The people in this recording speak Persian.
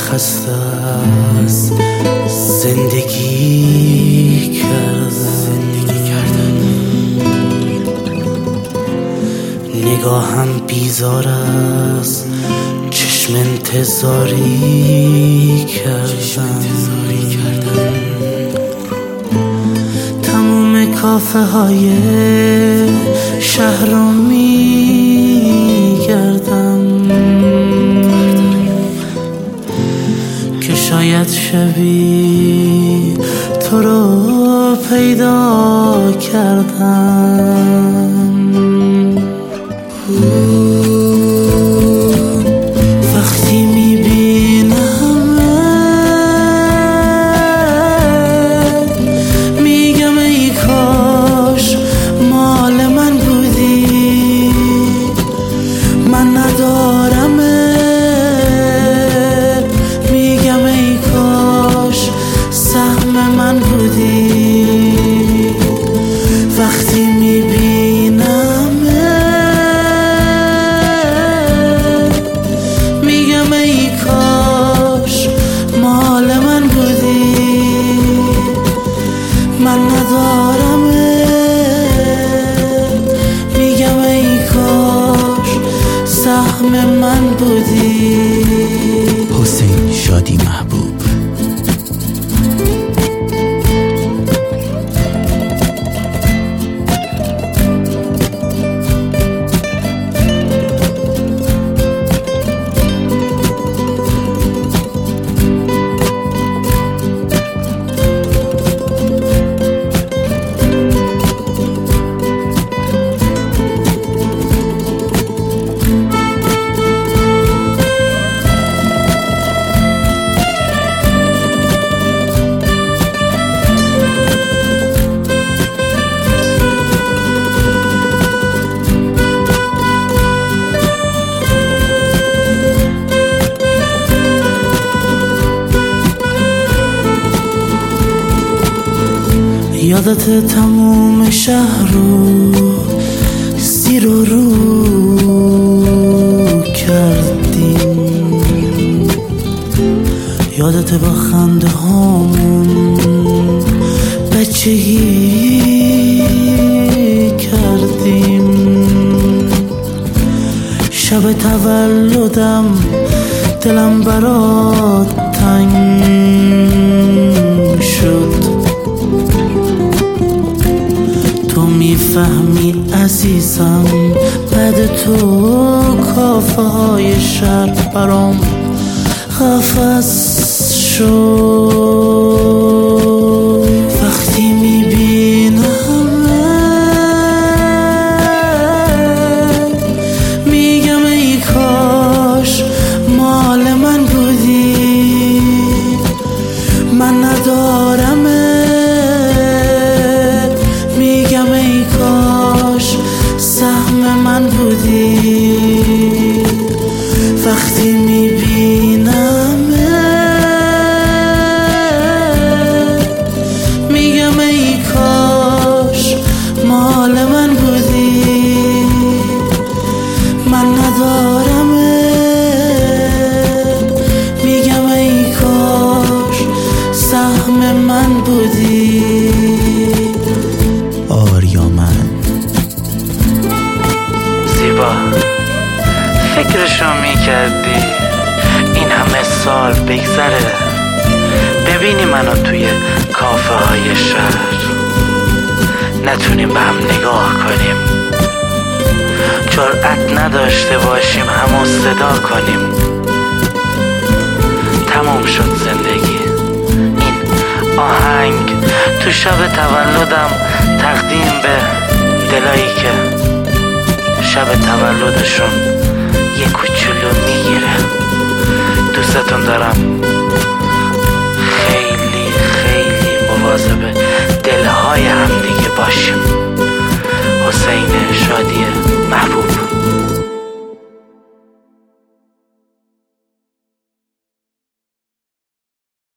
خسته از زندگی کردن نگاهم بیزار از چشم انتظاری کردن تموم کافه های شهر رو میگردم که شاید شبی تو رو پیدا کردم. وقتی میبینم میگم ای کاش مال من بودی، من ندارم. میگم ای کاش سهم من بودی. وقتی میبینم میگم ای کاش مال من بودی، من ندارم. میگم ای کاش سهم من بودی. حسین شادی محبوب. یادت تموم شهر رو زیر و رو کردیم، یادت با خنده هامون بچگی کردیم. شب تولدم دلم برات تنگ شد، تو میفهمی عزیزم. بعد تو کافه های شهر برام قفس شد. وقتی میبینم میگم ای کاش مال من بودی، من ندارم. میگم ای کاش سهم من بودی. وقتی میبینم میگم ای کاش مال من بودی، من ندارم. میگم ای کاش سهم من بودی. زیبا فکرشو میکردی این همه سال بگذره ببینی منو توی کافه های شهر نتونیم به هم نگاه کنیم، جرأت نداشته باشیم همو صدا کنیم. تموم شد زندگی. این آهنگ تو شب تولدم تقدیم به دلایی که شب تولدشون یه کوچولو میگیره. دوستتون دارم.